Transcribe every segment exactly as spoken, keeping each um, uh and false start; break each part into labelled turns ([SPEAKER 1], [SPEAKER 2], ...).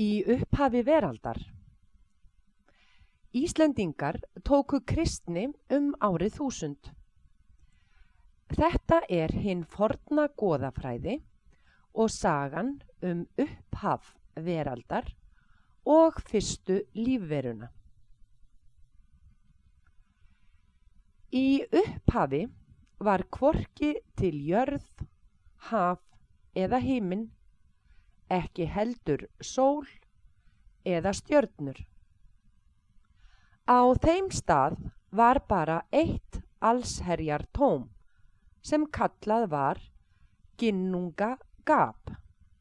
[SPEAKER 1] Í upphafi veraldar. Íslendingar tóku kristni um árið þúsund. Þetta er hin forna goðafræði og sagan um upphaf veraldar og fyrstu lífveruna. Í upphafi var hvorki til jörð, haf eða himinn, ekki heldur sól eða stjörnur. Á þeim stað var bara eitt allsherjar tóm sem kallað var Ginnungagap.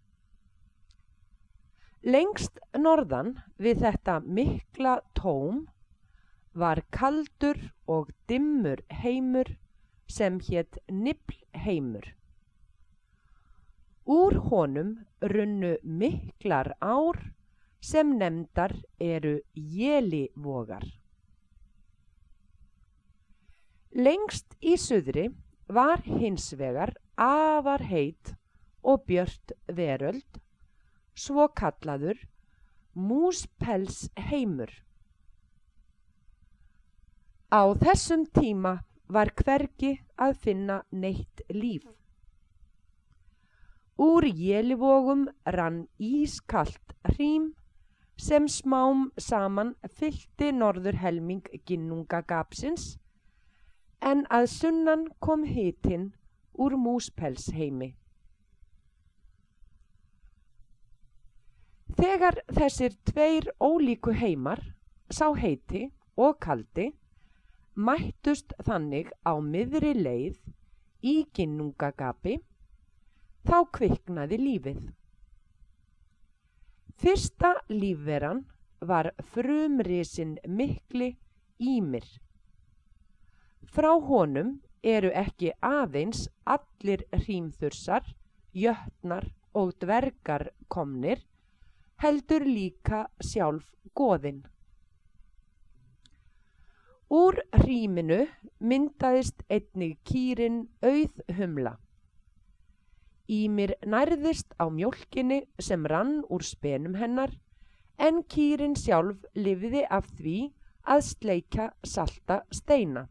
[SPEAKER 1] Lengst norðan við þetta mikla tóm var kaldur og dimmur heimur sem hét Niflheimur. Úr honum runnu miklar ár sem nefndar eru Jelivogar. Lengst í suðri var hins vegar afar heit og björt veröld, svo kallaður Múspelsheimur. Á þessum tíma var hvergi að finna neitt líf. Úr Jelivogum rann ískalt hrím sem smám saman fyllti norðurhelming Ginnungagapsins, en að sunnan kom hitinn úr Múspelsheimi. Þegar þessir tveir ólíku heimar, sá heiti og kaldi, mættust þannig á miðri leið í Ginnungagapi, þá kviknaði lífið. Fyrsta lífveran var frumrisinn mikli Ýmir. Frá honum eru ekki aðeins allir hrímþursar, jötnar og dvergar komnir, heldur líka sjálf goðin. Úr hríminu myndaðist einnig kýrin Auðhumla. Ýmir nærðist á mjólkinni sem rann úr spenum hennar, en kýrin sjálf lifði af því að sleikja salta steina.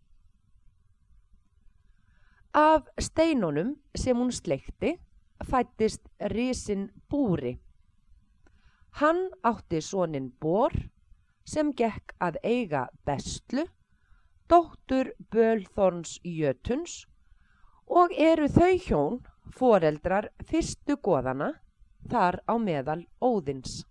[SPEAKER 1] Af steinunum sem hún sleikti fæddist risinn Búri. Hann átti soninn Bor, sem gekk að eiga Bestlu, dóttur Bölþorns jötuns, og eru þau hjón foreldrar fyrstu goðanna, þar á meðal Óðins.